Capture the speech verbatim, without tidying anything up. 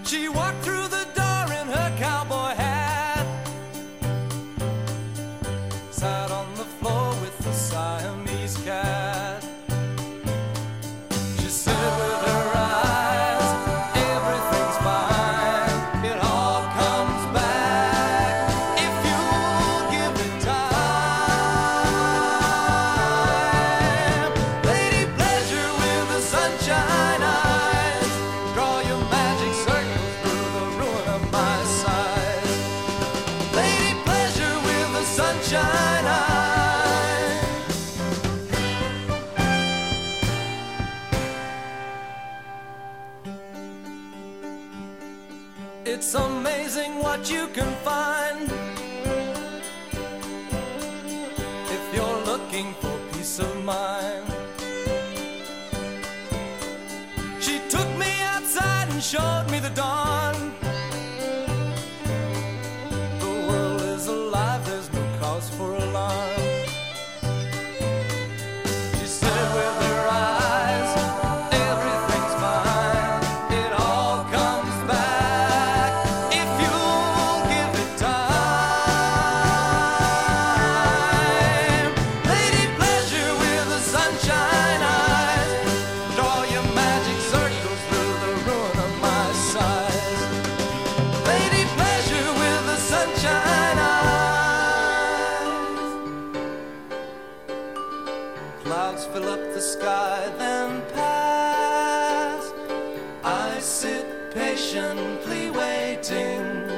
She walked through the door in her cowboy hat, sat on the floor with the Siamese cat. She said with her eyes, everything's fine, it all comes back if you give it time. Lady Pleasure with the sunshine eyes, draw your magic circles through the ruin of my size. Lady Pleasure with the sunshine eyes. It's amazing what you can find if you're looking for peace of mind. She took me outside and showed me the dawn. The world is alive, there's no cause for alarm. She said with her eyes, everything's fine, it all comes back if you'll give it time. Lady Pleasure with the sunshine eyes, draw your magic circles through the ruin of my size. Lady Pleasure with the sunshine eyes. Clouds fill up the sky, then pass. I sit patiently waiting